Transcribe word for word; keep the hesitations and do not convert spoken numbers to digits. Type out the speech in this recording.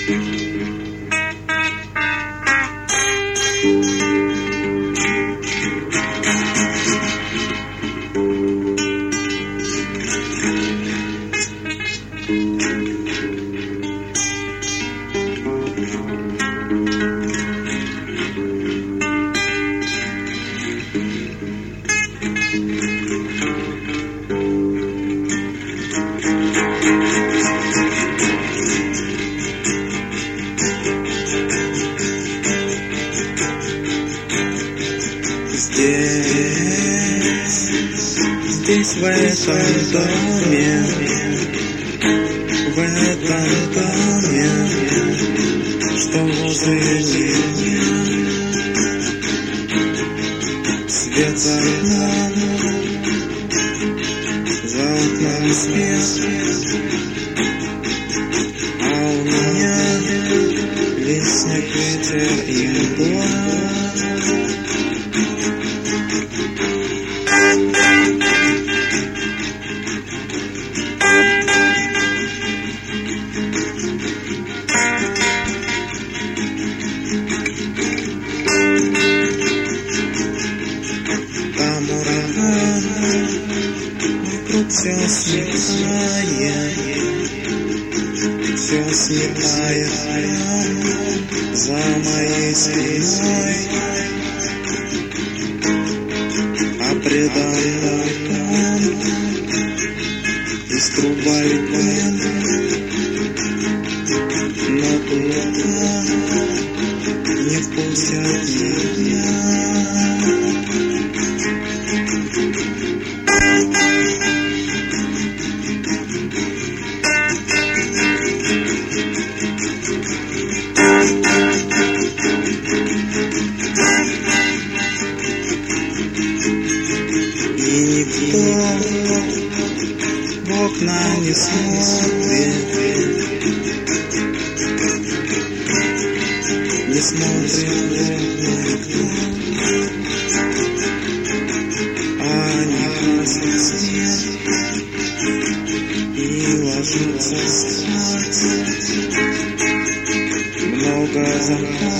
Здесь, в этом доме, в этом доме, что возле меня, свет за окном, за окном свет, а у меня весь снег, ветер и мгла. Там ураган, вокруг все сметает, все сметает за моей спиной, а предо мной он из трубы льет, но туда не пустят меня. И никто в окна не смотрит, не смотрит никто, а они гасят свет и ложатся спать. Много заходит